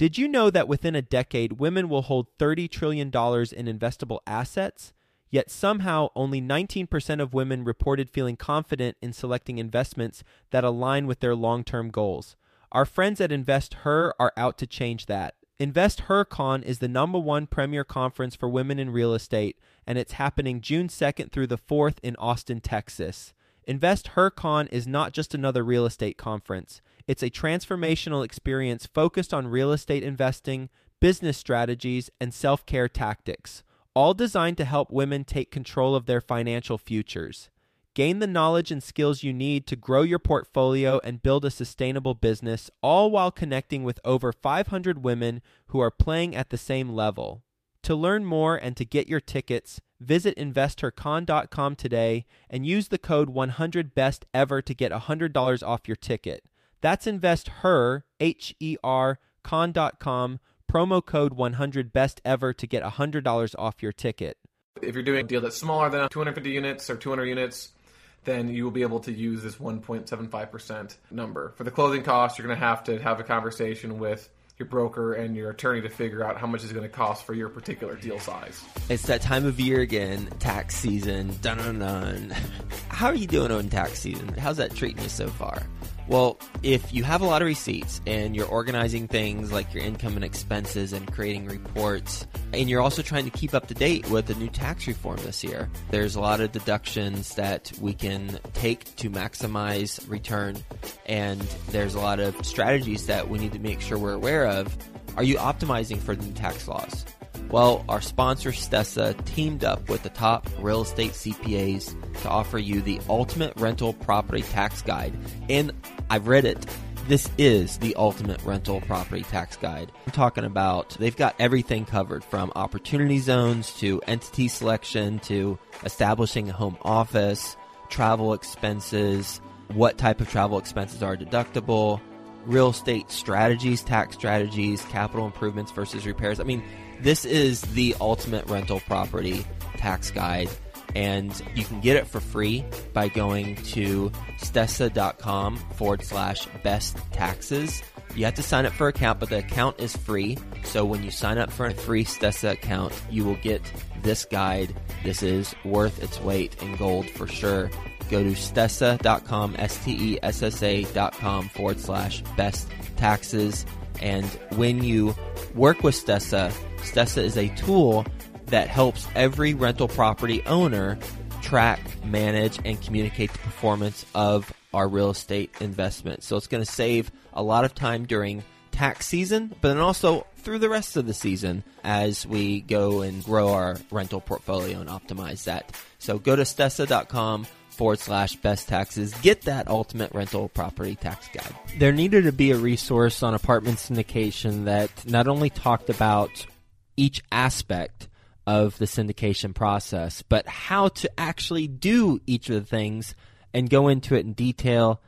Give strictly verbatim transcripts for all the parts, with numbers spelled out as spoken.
Did you know that within a decade, women will hold thirty trillion dollars in investable assets? Yet somehow only nineteen percent of women reported feeling confident in selecting investments that align with their long-term goals. Our friends at InvestHer are out to change that. InvestHerCon is the number one premier conference for women in real estate, and it's happening June second through the fourth in Austin, Texas. InvestHerCon is not just another real estate conference. It's a transformational experience focused on real estate investing, business strategies, and self-care tactics, all designed to help women take control of their financial futures. Gain the knowledge and skills you need to grow your portfolio and build a sustainable business, all while connecting with over five hundred women who are playing at the same level. To learn more and to get your tickets, visit investor con dot com today and use the code one hundred best ever to get one hundred dollars off your ticket. That's InvestHer, H E R, con dot com, promo code one hundred best ever to get one hundred dollars off your ticket. If you're doing a deal that's smaller than two hundred fifty units or two hundred units, then you will be able to use this one point seven five percent number. For the closing costs, you're going to have to have a conversation with your broker and your attorney to figure out how much it's going to cost for your particular deal size. It's that time of year again, tax season. Dun dun dun. How are you doing on tax season? How's that treating you so far? Well, if you have a lot of receipts and you're organizing things like your income and expenses and creating reports, and you're also trying to keep up to date with the new tax reform this year, there's a lot of deductions that we can take to maximize return, and there's a lot of strategies that we need to make sure we're aware of. Are you optimizing for the new tax laws? Well, our sponsor, Stessa, teamed up with the top real estate C P As to offer you the ultimate rental property tax guide. And I've read it. This is the ultimate rental property tax guide. I'm talking about they've got everything covered from opportunity zones to entity selection to establishing a home office, travel expenses, what type of travel expenses are deductible, real estate strategies, tax strategies, capital improvements versus repairs. I mean, this is the ultimate rental property tax guide, and you can get it for free by going to stessa.com forward slash best taxes. You have to sign up for an account, but the account is free. So when you sign up for a free Stessa account, you will get this guide. This is worth its weight in gold for sure. Go to stessa.com, S-T-E-S-S-A dot com forward slash best taxes. And when you work with Stessa, Stessa is a tool that helps every rental property owner track, manage, and communicate the performance of our real estate investment. So it's going to save a lot of time during tax season, but then also through the rest of the season as we go and grow our rental portfolio and optimize that. So go to stessa.com forward slash best taxes. Get that ultimate rental property tax guide. There needed to be a resource on apartment syndication that not only talked about each aspect of the syndication process, but how to actually do each of the things and go into it in detail.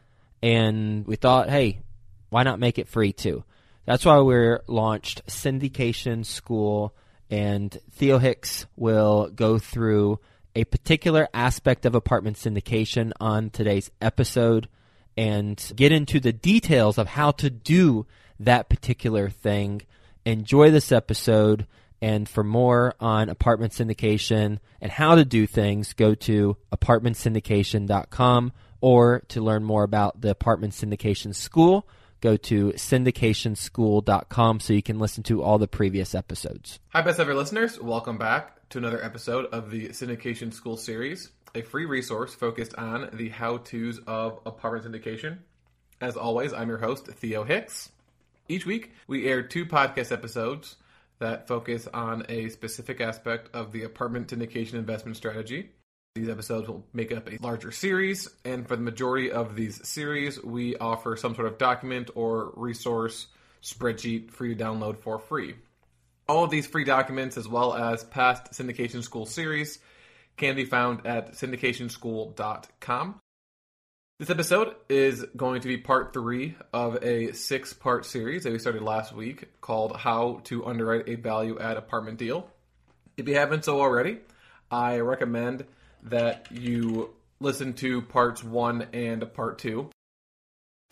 And we thought, hey, why not make it free too? That's why we launched Syndication School, and Theo Hicks will go through a particular aspect of apartment syndication on today's episode and get into the details of how to do that particular thing. Enjoy this episode, and for more on apartment syndication and how to do things, go to apartment syndication dot com, or to learn more about the Apartment Syndication School, go to syndication school dot com so you can listen to all the previous episodes. Hi, best ever listeners. Welcome back to another episode of the Syndication School series, a free resource focused on the how-tos of apartment syndication. As always, I'm your host, Theo Hicks. Each week, we air two podcast episodes that focus on a specific aspect of the apartment syndication investment strategy. These episodes will make up a larger series, and for the majority of these series, we offer some sort of document or resource spreadsheet for you to download for free. All of these free documents, as well as past Syndication School series, can be found at syndication school dot com. This episode is going to be part three of a six-part series that we started last week called How to Underwrite a Value-Add Apartment Deal. If you haven't so already, I recommend that you listen to parts one and part two.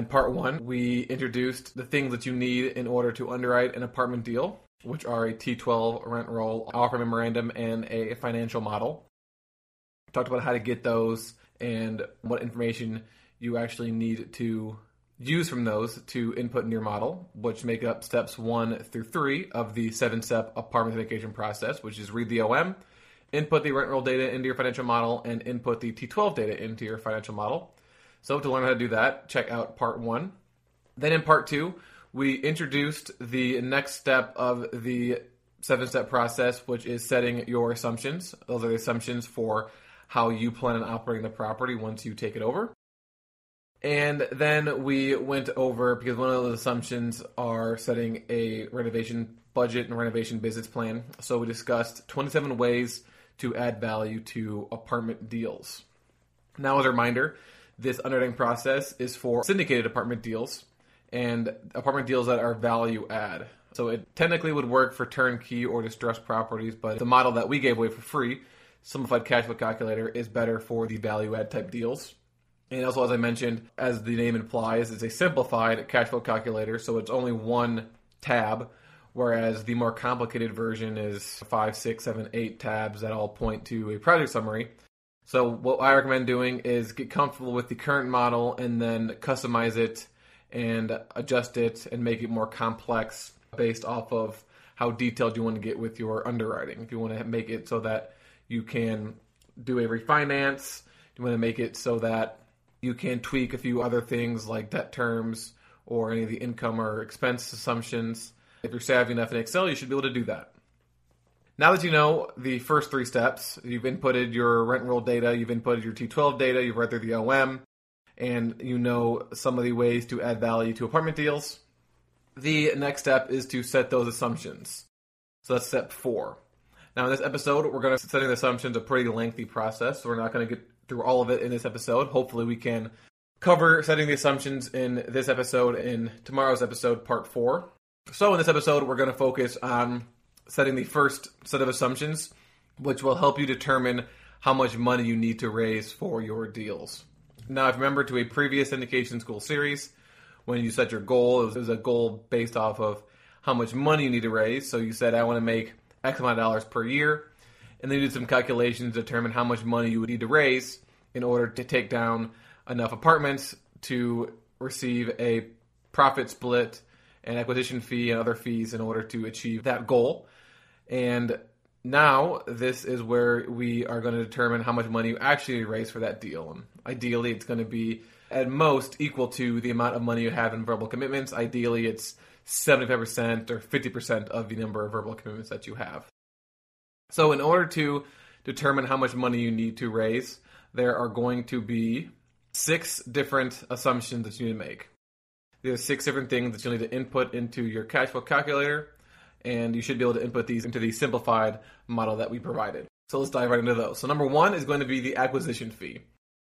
In part one, we introduced the things that you need in order to underwrite an apartment deal, which are a T twelve rent roll, offer memorandum, and a financial model. We talked about how to get those and what information you actually need to use from those to input in your model, which make up steps one through three of the seven-step apartment syndication process, which is read the O M, input the rent roll data into your financial model, and input the T twelve data into your financial model. So to learn how to do that, check out part one. Then in part two, we introduced the next step of the seven-step process, which is setting your assumptions. Those are the assumptions for how you plan on operating the property once you take it over. And then we went over, because one of those assumptions are setting a renovation budget and renovation business plan. So we discussed twenty-seven ways to add value to apartment deals. Now, as a reminder, this underwriting process is for syndicated apartment deals and apartment deals that are value add. So it technically would work for turnkey or distressed properties, but the model that we gave away for free, Simplified Cash Flow Calculator, is better for the value add type deals. And also, as I mentioned, as the name implies, it's a simplified cash flow calculator, so it's only one tab, whereas the more complicated version is five, six, seven, eight tabs that all point to a project summary. So what I recommend doing is get comfortable with the current model and then customize it and adjust it and make it more complex based off of how detailed you want to get with your underwriting. If you want to make it so that you can do a refinance, you want to make it so that you can tweak a few other things like debt terms or any of the income or expense assumptions. If you're savvy enough in Excel, you should be able to do that. Now that you know the first three steps, you've inputted your rent roll data, you've inputted your T twelve data, you've read through the O M, and you know some of the ways to add value to apartment deals. The next step is to set those assumptions. So that's step four. Now in this episode, we're going to setting the assumptions a pretty lengthy process, so we're not going to get through all of it in this episode. Hopefully we can cover setting the assumptions in this episode in tomorrow's episode, part four. So in this episode, we're going to focus on setting the first set of assumptions, which will help you determine how much money you need to raise for your deals. Now, if you remember to a previous syndication school series, when you set your goal, it was a goal based off of how much money you need to raise. So you said, I want to make X amount of dollars per year. And then you did some calculations to determine how much money you would need to raise in order to take down enough apartments to receive a profit split, an acquisition fee, and other fees in order to achieve that goal. And now this is where we are going to determine how much money you actually raise for that deal. And ideally, it's going to be at most equal to the amount of money you have in verbal commitments. Ideally, it's seventy-five percent or fifty percent of the number of verbal commitments that you have. So in order to determine how much money you need to raise, there are going to be six different assumptions that you need to make. There are six different things that you'll need to input into your cash flow calculator, and you should be able to input these into the simplified model that we provided. So let's dive right into those. So number one is going to be the acquisition fee.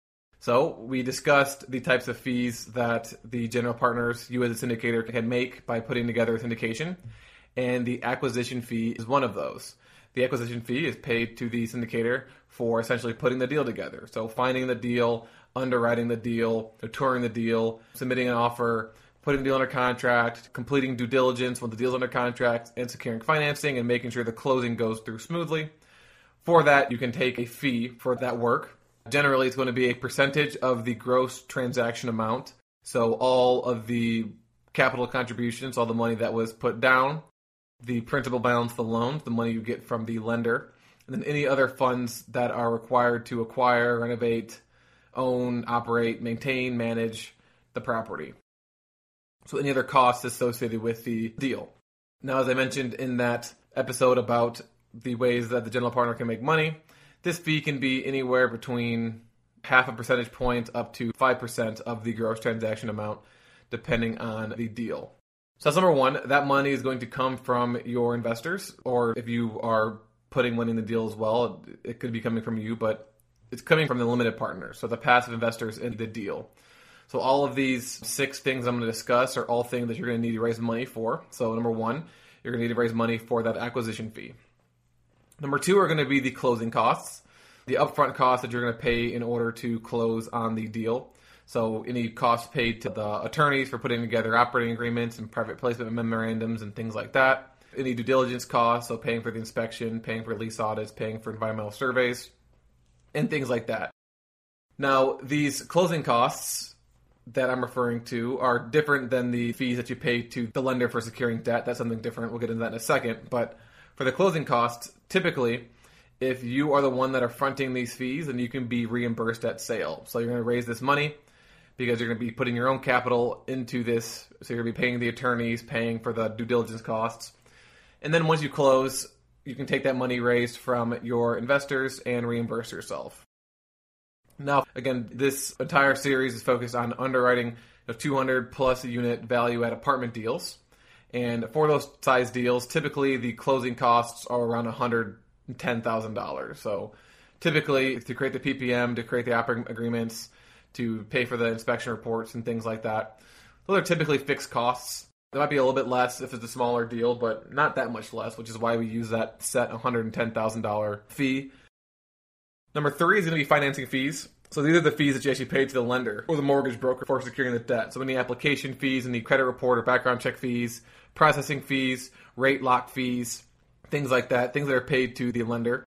So we discussed the types of fees that the general partners, you as a syndicator, can make by putting together a syndication, and the acquisition fee is one of those. The acquisition fee is paid to the syndicator for essentially putting the deal together. So finding the deal, underwriting the deal, touring the deal, submitting an offer, putting the deal under contract, completing due diligence when the deal's under contract, and securing financing and making sure the closing goes through smoothly. For that, you can take a fee for that work. Generally, it's going to be a percentage of the gross transaction amount. So all of the capital contributions, all the money that was put down, the principal balance, the loans, the money you get from the lender, and then any other funds that are required to acquire, renovate, own, operate, maintain, manage the property. So any other costs associated with the deal. Now, as I mentioned in that episode about the ways that the general partner can make money, this fee can be anywhere between half a percentage point up to five percent of the gross transaction amount, depending on the deal. So that's number one. That money is going to come from your investors, or if you are putting money in the deal as well, it could be coming from you, but it's coming from the limited partners, so the passive investors in the deal. So all of these six things I'm going to discuss are all things that you're going to need to raise money for. So number one, you're going to need to raise money for that acquisition fee. Number two are going to be the closing costs, the upfront costs that you're going to pay in order to close on the deal. So any costs paid to the attorneys for putting together operating agreements and private placement memorandums and things like that. Any due diligence costs, so paying for the inspection, paying for lease audits, paying for environmental surveys, and things like that. Now, these closing costs that I'm referring to are different than the fees that you pay to the lender for securing debt. That's something different. We'll get into that in a second. But for the closing costs, typically, if you are the one that are fronting these fees, then you can be reimbursed at sale. So you're going to raise this money because you're going to be putting your own capital into this. So you're going to be paying the attorneys, paying for the due diligence costs. And then once you close, you can take that money raised from your investors and reimburse yourself. Now, again, this entire series is focused on underwriting two hundred plus unit value add apartment deals. And for those size deals, typically the closing costs are around one hundred ten thousand dollars. So typically to create the P P M, to create the operating agreements, to pay for the inspection reports and things like that, those are typically fixed costs. There might be a little bit less if it's a smaller deal, but not that much less, which is why we use that set one hundred ten thousand dollars fee. Number three is going to be financing fees. So these are the fees that you actually pay to the lender or the mortgage broker for securing the debt. So any application fees, any credit report or background check fees, processing fees, rate lock fees, things like that, things that are paid to the lender.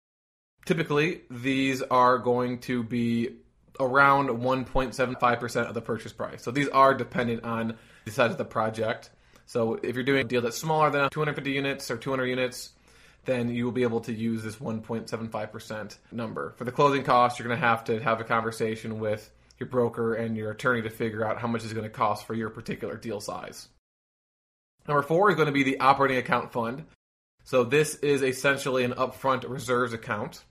Typically, these are going to be around one point seven five percent of the purchase price. So these are dependent on the size of the project. So if you're doing a deal that's smaller than two hundred fifty units or two hundred units, then you will be able to use this one point seven five percent number. For the closing costs, you're going to have to have a conversation with your broker and your attorney to figure out how much it's going to cost for your particular deal size. Number four is going to be the operating account fund. So this is essentially an upfront reserves account.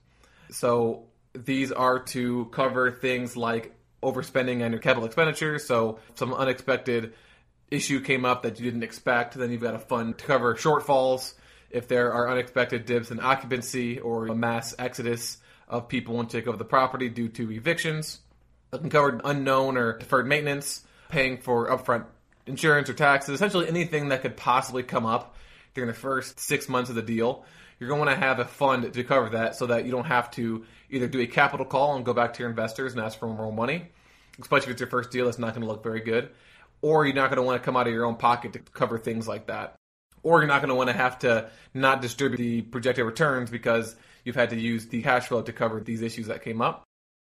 So these are to cover things like overspending on your capital expenditures. So if some unexpected issue came up that you didn't expect, then you've got a fund to cover shortfalls. If there are unexpected dips in occupancy or a mass exodus of people wanting to take over the property due to evictions. It can cover unknown or deferred maintenance, paying for upfront insurance or taxes, essentially anything that could possibly come up during the first six months of the deal. You're going to have a fund to cover that so that you don't have to either do a capital call and go back to your investors and ask for more money, especially if it's your first deal that's not going to look very good, or you're not going to want to come out of your own pocket to cover things like that. Or you're not going to want to have to not distribute the projected returns because you've had to use the cash flow to cover these issues that came up.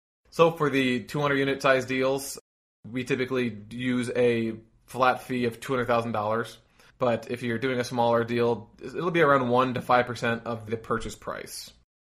So for the two hundred unit size deals, we typically use a flat fee of two hundred thousand dollars. But if you're doing a smaller deal, it'll be around one to five percent of the purchase price.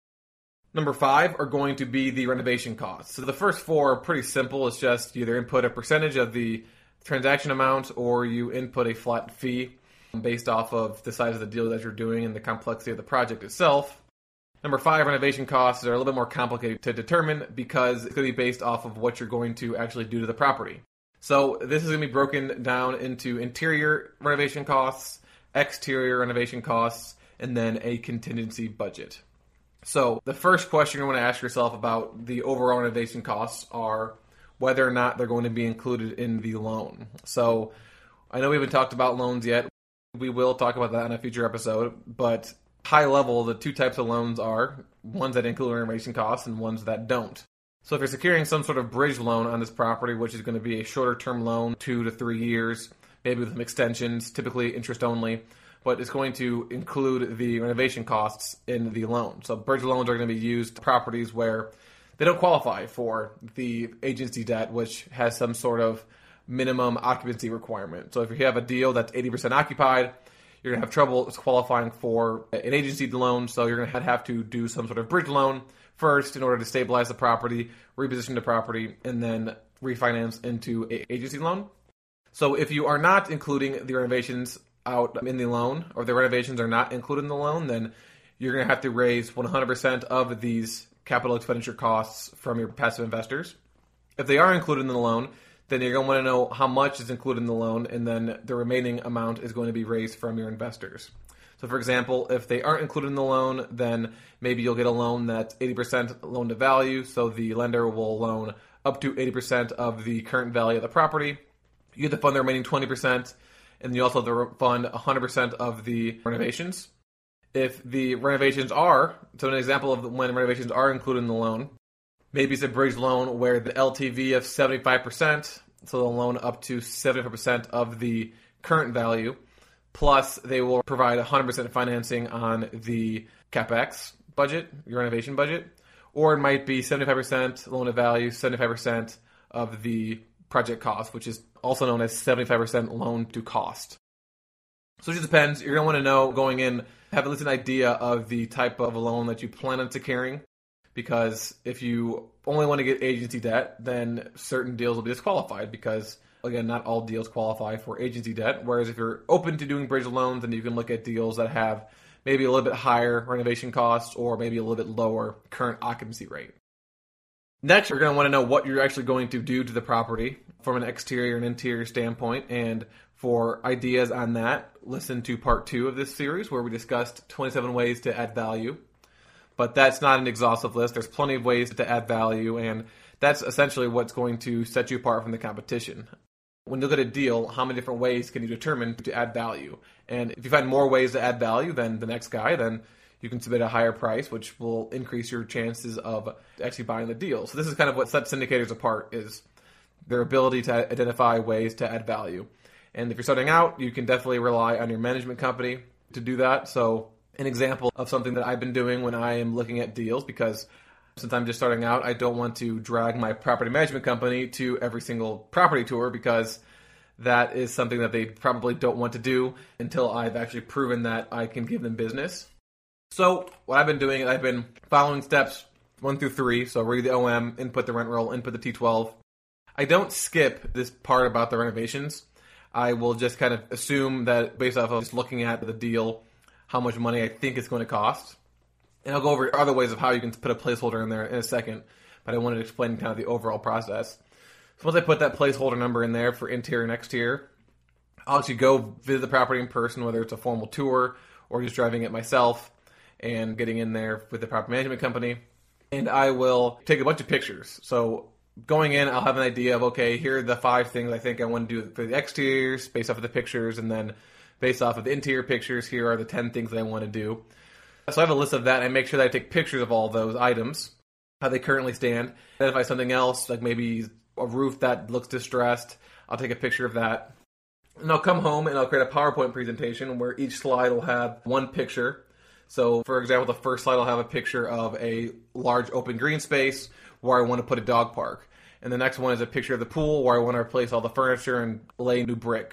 Number five are going to be the renovation costs. So the first four are pretty simple. It's just you either input a percentage of the transaction amount or you input a flat fee based off of the size of the deal that you're doing and the complexity of the project itself. Number five, renovation costs are a little bit more complicated to determine because it's going to be based off of what you're going to actually do to the property. So this is going to be broken down into interior renovation costs, exterior renovation costs, and then a contingency budget. So the first question you want to ask yourself about the overall renovation costs are whether or not they're going to be included in the loan. So I know we haven't talked about loans yet. We will talk about that in a future episode, but high level, the two types of loans are ones that include renovation costs and ones that don't. So if you're securing some sort of bridge loan on this property, which is going to be a shorter term loan, two to three years, maybe with some extensions, typically interest only, but it's going to include the renovation costs in the loan. So bridge loans are going to be used to properties where they don't qualify for the agency debt, which has some sort of minimum occupancy requirement. So if you have a deal that's eighty percent occupied, you're going to have trouble qualifying for an agency loan, so you're going to have to do some sort of bridge loan first in order to stabilize the property, reposition the property, and then refinance into an agency loan. So if you are not including the renovations out in the loan, or the renovations are not included in the loan, then you're going to have to raise one hundred percent of these capital expenditure costs from your passive investors. If they are included in the loan, then you're going to want to know how much is included in the loan, and then the remaining amount is going to be raised from your investors. So for example, if they aren't included in the loan, then maybe you'll get a loan that's eighty percent loan to value, so the lender will loan up to eighty percent of the current value of the property. You get to fund the remaining twenty percent, and you also have to fund one hundred percent of the renovations. If the renovations are, so an example of when renovations are included in the loan, Maybe it's a bridge loan where the L T V of seventy-five percent, so they'll loan up to seventy-five percent of the current value, plus they will provide one hundred percent financing on the CapEx budget, your renovation budget, or it might be seventy-five percent loan to value, seventy-five percent of the project cost, which is also known as seventy-five percent loan to cost. So it just depends. You're going to want to know going in, have at least an idea of the type of a loan that you plan on securing, because if you only want to get agency debt, then certain deals will be disqualified because, again, not all deals qualify for agency debt. Whereas if you're open to doing bridge loans, then you can look at deals that have maybe a little bit higher renovation costs or maybe a little bit lower current occupancy rate. Next, you're going to want to know what you're actually going to do to the property from an exterior and interior standpoint. And for ideas on that, listen to part two of this series where we discussed twenty-seven ways to add value. But that's not an exhaustive list. There's plenty of ways to add value, and that's essentially what's going to set you apart from the competition. When you look at a deal, how many different ways can you determine to add value? And if you find more ways to add value than the next guy, then you can submit a higher price, which will increase your chances of actually buying the deal. So this is kind of what sets syndicators apart, is their ability to identify ways to add value. And if you're starting out, you can definitely rely on your management company to do that. So an example of something that I've been doing when I am looking at deals, because since I'm just starting out, I don't want to drag my property management company to every single property tour, because that is something that they probably don't want to do until I've actually proven that I can give them business. So what I've been doing is I've been following steps one through three. So read the O M, input the rent roll, input the T twelve. I don't skip this part about the renovations. I will just kind of assume that based off of just looking at the deal, how much money I think it's going to cost. And I'll go over other ways of how you can put a placeholder in there in a second, but I wanted to explain kind of the overall process. So once I put that placeholder number in there for interior and exterior, I'll actually go visit the property in person, whether it's a formal tour or just driving it myself and getting in there with the property management company. And I will take a bunch of pictures. So going in, I'll have an idea of, okay, here are the five things I think I want to do for the exteriors based off of the pictures, and then based off of the interior pictures, here are the ten things that I want to do. So I have a list of that, and I make sure that I take pictures of all those items, how they currently stand. Identify something else, like maybe a roof that looks distressed, I'll take a picture of that. And I'll come home and I'll create a PowerPoint presentation where each slide will have one picture. So, for example, the first slide will have a picture of a large open green space where I want to put a dog park. And the next one is a picture of the pool where I want to replace all the furniture and lay new brick.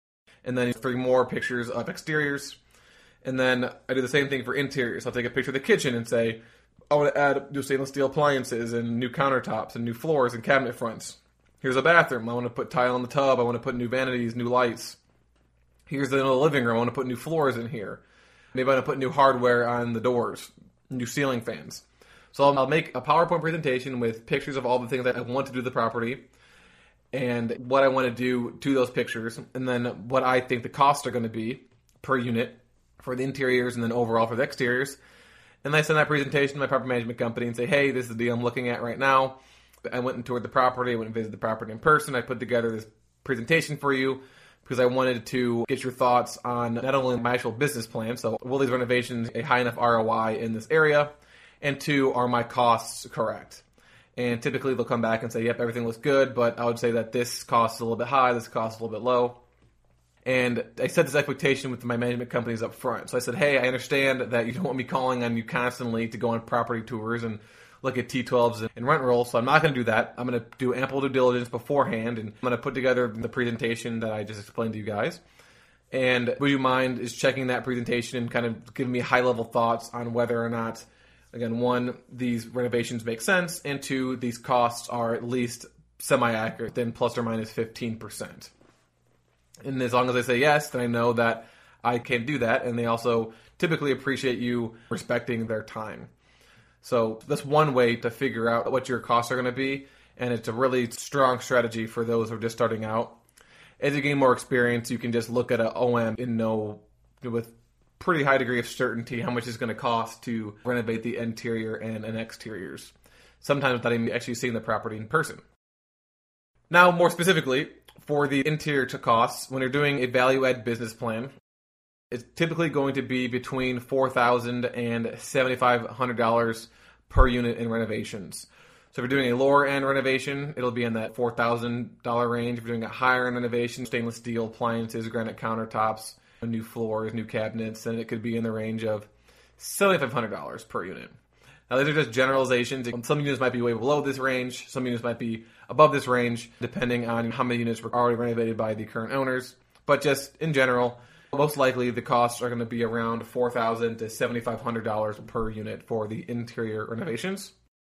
And then three more pictures of exteriors. And then I do the same thing for interiors. I'll take a picture of the kitchen and say, I want to add new stainless steel appliances and new countertops and new floors and cabinet fronts. Here's a bathroom. I want to put tile in the tub. I want to put new vanities, new lights. Here's the living room. I want to put new floors in here. Maybe I want to put new hardware on the doors, new ceiling fans. So I'll, I'll make a PowerPoint presentation with pictures of all the things that I want to do to the property and what I want to do to those pictures, and then what I think the costs are going to be per unit for the interiors and then overall for the exteriors. And then I send that presentation to my property management company and say, hey, this is the deal I'm looking at right now. I went and toured the property. I went and visited the property in person. I put together this presentation for you because I wanted to get your thoughts on not only my actual business plan, so will these renovations a high enough R O I in this area, and two, are my costs correct? And typically they'll come back and say, yep, everything looks good, but I would say that this cost is a little bit high, this cost is a little bit low. And I set this expectation with my management companies up front. So I said, hey, I understand that you don't want me calling on you constantly to go on property tours and look at T twelves and rent rolls, so I'm not going to do that. I'm going to do ample due diligence beforehand, and I'm going to put together the presentation that I just explained to you guys. And would you mind is checking that presentation and kind of giving me high-level thoughts on whether or not, again, one, these renovations make sense, and two, these costs are at least semi-accurate, then plus or minus fifteen percent. And as long as I say yes, then I know that I can do that, and they also typically appreciate you respecting their time. So that's one way to figure out what your costs are going to be, and it's a really strong strategy for those who are just starting out. As you gain more experience, you can just look at an O M and know with pretty high degree of certainty how much it's going to cost to renovate the interior and, and exteriors, sometimes without even actually seeing the property in person. Now, more specifically, for the interior to costs, when you're doing a value-add business plan, it's typically going to be between four thousand dollars and seven thousand five hundred dollars per unit in renovations. So if you're doing a lower end renovation, it'll be in that four thousand dollars range. If you're doing a higher end renovation, stainless steel appliances, granite countertops, new floors, new cabinets, then it could be in the range of seven thousand five hundred dollars per unit. Now, these are just generalizations. Some units might be way below this range. Some units might be above this range, depending on how many units were already renovated by the current owners. But just in general, most likely the costs are going to be around four thousand dollars to seven thousand five hundred dollars per unit for the interior renovations.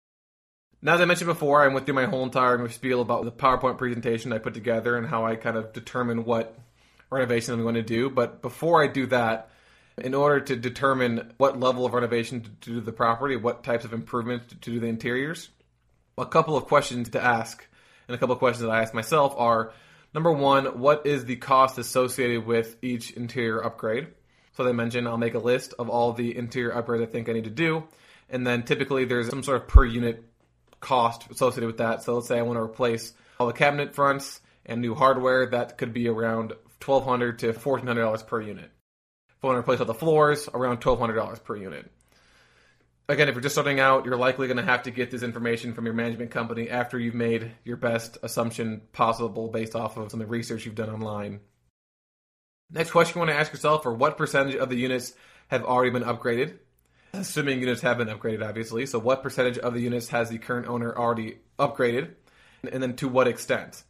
Now, as I mentioned before, I went through my whole entire spiel about the PowerPoint presentation I put together and how I kind of determine what renovation I'm going to do. But before I do that, in order to determine what level of renovation to do to the property, what types of improvements to do to the interiors, a couple of questions to ask, and a couple of questions that I ask myself are, number one, what is the cost associated with each interior upgrade? So as I mentioned, I'll make a list of all the interior upgrades I think I need to do, and then typically there's some sort of per unit cost associated with that. So let's say I want to replace all the cabinet fronts and new hardware. That could be around twelve hundred dollars to fourteen hundred dollars per unit. If I want to replace all the floors, around twelve hundred dollars per unit. Again, if you're just starting out, you're likely going to have to get this information from your management company after you've made your best assumption possible based off of some of the research you've done online. Next question you want to ask yourself are what percentage of the units have already been upgraded? Assuming units have been upgraded, obviously. So what percentage of the units has the current owner already upgraded? And then to what extent?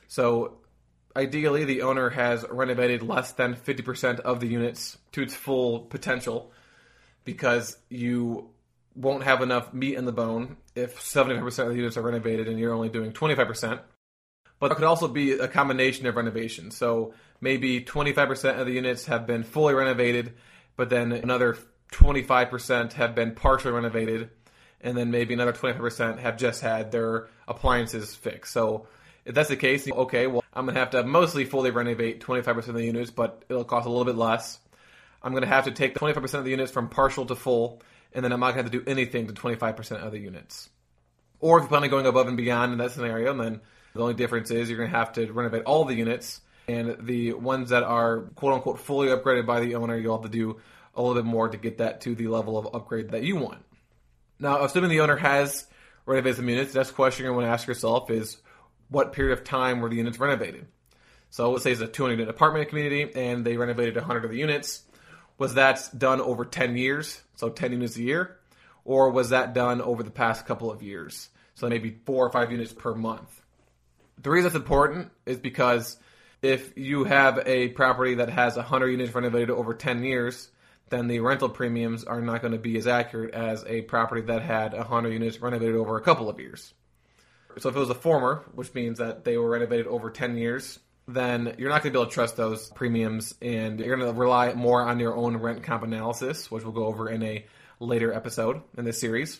So ideally, the owner has renovated less than fifty percent of the units to its full potential, because you won't have enough meat in the bone if seventy-five percent of the units are renovated and you're only doing twenty-five percent. But it could also be a combination of renovations. So maybe twenty-five percent of the units have been fully renovated, but then another twenty-five percent have been partially renovated, and then maybe another twenty-five percent have just had their appliances fixed. So if that's the case, okay, well, I'm going to have to mostly fully renovate twenty-five percent of the units, but it'll cost a little bit less. I'm going to have to take twenty-five percent of the units from partial to full, and then I'm not going to have to do anything to twenty-five percent of the units. Or if you plan on going above and beyond in that scenario, then the only difference is you're going to have to renovate all the units, and the ones that are quote-unquote fully upgraded by the owner, you'll have to do a little bit more to get that to the level of upgrade that you want. Now, assuming the owner has renovated some units, the next question you're going to ask yourself is, what period of time were the units renovated? So let's say it's a two hundred unit apartment community and they renovated one hundred of the units. Was that done over ten years, so ten units a year? Or was that done over the past couple of years, so maybe four or five units per month? The reason that's important is because if you have a property that has one hundred units renovated over ten years, then the rental premiums are not going to be as accurate as a property that had one hundred units renovated over a couple of years. So if it was a former, which means that they were renovated over ten years, then you're not going to be able to trust those premiums, and you're going to rely more on your own rent comp analysis, which we'll go over in a later episode in this series.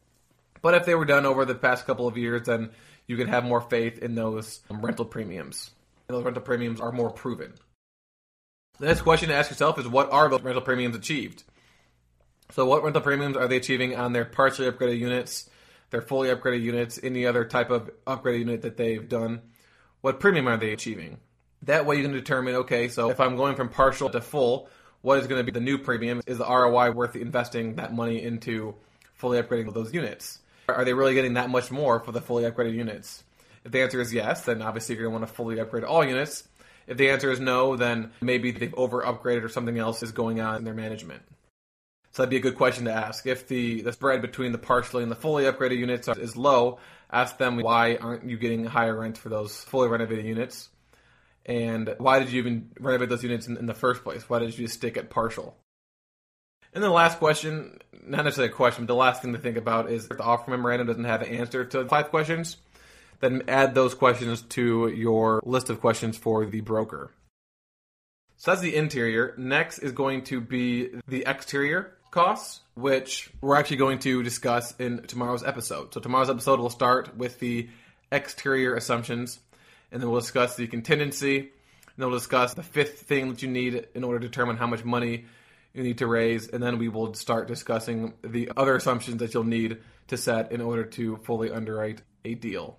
But if they were done over the past couple of years, then you can have more faith in those rental premiums. And those rental premiums are more proven. The next question to ask yourself is, what are those rental premiums achieved? So what rental premiums are they achieving on their partially upgraded units, their fully upgraded units, any other type of upgraded unit that they've done? What premium are they achieving? That way you can determine, okay, so if I'm going from partial to full, what is going to be the new premium? Is the R O I worth investing that money into fully upgrading those units? Are they really getting that much more for the fully upgraded units? If the answer is yes, then obviously you're going to want to fully upgrade all units. If the answer is no, then maybe they've over-upgraded or something else is going on in their management. So that'd be a good question to ask. If the, the spread between the partially and the fully upgraded units is low, ask them why aren't you getting higher rent for those fully renovated units? And why did you even renovate those units in, in the first place? Why did you just stick at partial? And the last question, not necessarily a question, but the last thing to think about is if the offer memorandum doesn't have an answer to the five questions, then add those questions to your list of questions for the broker. So that's the interior. Next is going to be the exterior costs, which we're actually going to discuss in tomorrow's episode. So tomorrow's episode will start with the exterior assumptions, and then we'll discuss the contingency, and then we'll discuss the fifth thing that you need in order to determine how much money you need to raise, and then we will start discussing the other assumptions that you'll need to set in order to fully underwrite a deal.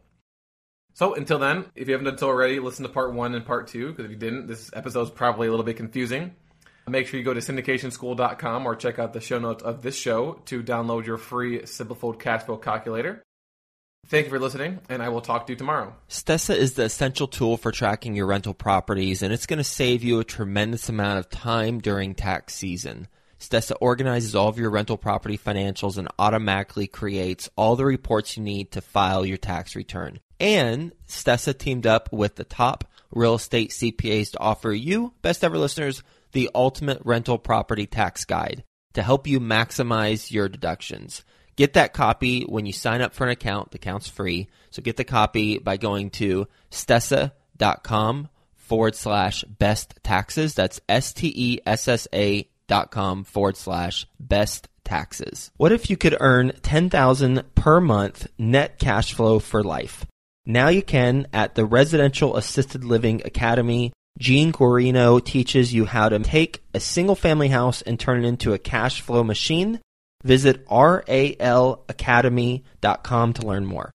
So until then, if you haven't done so already, listen to part one and part two, because if you didn't, this episode is probably a little bit confusing. Make sure you go to syndication school dot com or check out the show notes of this show to download your free Simple Fold cash flow calculator. Thank you for listening, and I will talk to you tomorrow. Stessa is the essential tool for tracking your rental properties, and it's going to save you a tremendous amount of time during tax season. Stessa organizes all of your rental property financials and automatically creates all the reports you need to file your tax return. And Stessa teamed up with the top real estate C P As to offer you, best ever listeners, the ultimate rental property tax guide to help you maximize your deductions. Get that copy when you sign up for an account. The account's free. So get the copy by going to stessa.com forward slash best taxes. That's S-T-E-S-S-A dot com forward slash best taxes. What if you could earn ten thousand dollars per month net cash flow for life? Now you can at the Residential Assisted Living Academy. Gene Guarino teaches you how to take a single family house and turn it into a cash flow machine. Visit R A L academy dot com to learn more.